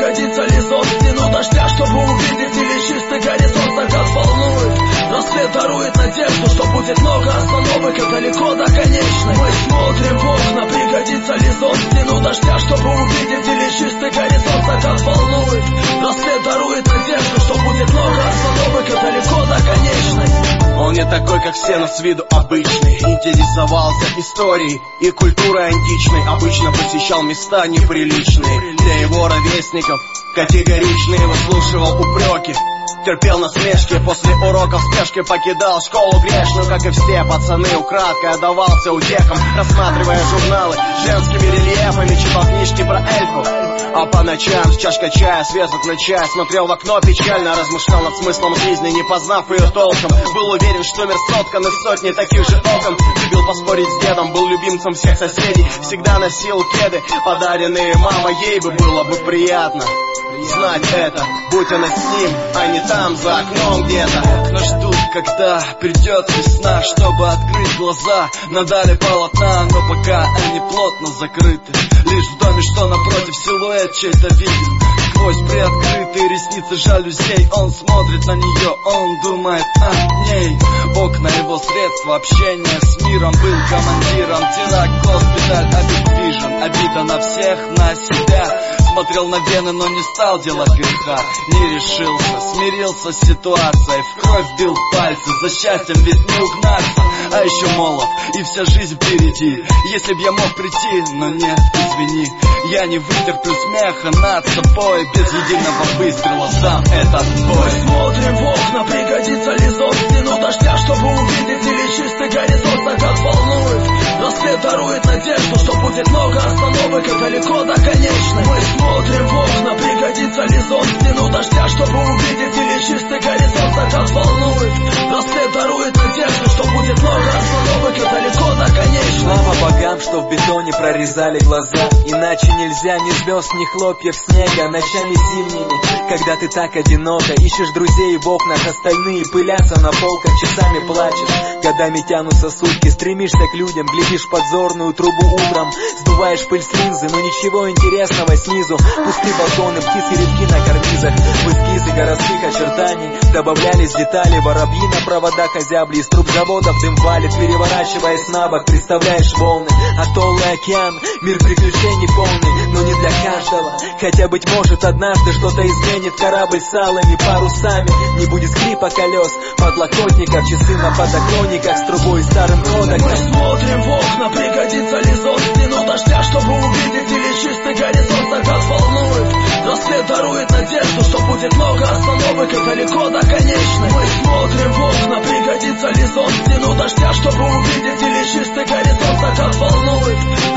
пригодится ли сон в стену дождя, чтобы увидеть, или чистый горизонт закат волнует. Рассвет дарует надежду, что будет много остановок и далеко до конечной. Мы смотрим в окна, пригодится ли сон в стену дождя, чтобы увидеть, или чистый горизонт закат волнует. Рассвет дарует надежду, что будет много остановок и далеко до конечной. Он не такой, как все, но с виду обычный. Интересовался историей и культурой античной. Обычно посещал места неприличные для его ровесников. Категоричный выслушивал упреки, терпел насмешки, после уроков в спешке покидал школу грешную. Как и все пацаны, украдкой отдавался утехам, рассматривая журналы с женскими рельефами, читал книжки про эльфов. А по ночам с чашкой чая, связок на чай, смотрел в окно печально, размышлял над смыслом жизни, не познав ее толком. Был уверен, что мир соткан из сотни таких же окон. Любил поспорить с дедом, был любимцем всех соседей. Всегда носил кеды, подаренные мамой, ей бы было бы приятно знать это, будь она с ним, а не там за окном где-то. Окна ждут, когда придет весна, чтобы открыть глаза на дали полотна, но пока они плотно закрыты. Лишь в доме, что напротив, силуэт чей-то виден. Сквозь приоткрытые ресницы жалюзей он смотрит на нее, он думает о ней. Окна его средства общения с миром, был командиром. Теракт, госпиталь, обездвижен, обида на всех, на себя. Смотрел на вены, но не стал делать греха. Не решился, смирился с ситуацией. В кровь бил пальцы, за счастьем ведь не угнаться. А еще молод, и вся жизнь впереди. Если б я мог прийти, но нет, извини. Я не вытерплю смеха над собой. Без единого выстрела сам этот бой. Смотрим в окна, пригодится ли сон в стену дождя, чтобы увидеть, или чистый горизонт закат волнует. Рассвет дарует надежду, что будет много остановок и далеко до конечной. Мы смотрим в окна, пригодится ли сон в стену дождя, чтобы увидеть, или чистый горизонт закат волнует. Рассвет дарует надежду, что будет много остановок и далеко до конечной. Слава богам, что в бетоне прорезали глаза. Иначе нельзя ни звезд, ни хлопьев снега. Ночами зимними, когда ты так одиноко, ищешь друзей в окнах, остальные пылятся на полках. Часами плачешь, годами тянутся сутки. Стремишься к людям, глядишь в подзорную трубу утром. Сдуваешь пыль с линзы, но ничего интересного снизу. Пустые балконы, птицы редки на карнизах. В эскизы городских очертаний добавлялись детали. Воробьи на проводах озябли, из труб заводов дым валит. Переворачиваясь на бок, представляешь волны. Атолл и океан, мир приключений полный, но не для каждого. Хотя, быть может, однажды что-то изменит корабль с алыми парусами. Не будет скрипа колес, подлокотников, часы на подоконниках с трубой и старым кодексом. Мы смотрим в окна, пригодится ли сон в стену дождя, чтобы увидеть, или чистый горизонт закат волнует. Рассвет дарует надежду, что будет много остановок и далеко до конечной. Мы смотрим в окна, пригодится ли сон в стену дождя, чтобы увидеть, или чистый горизонт закат волнует.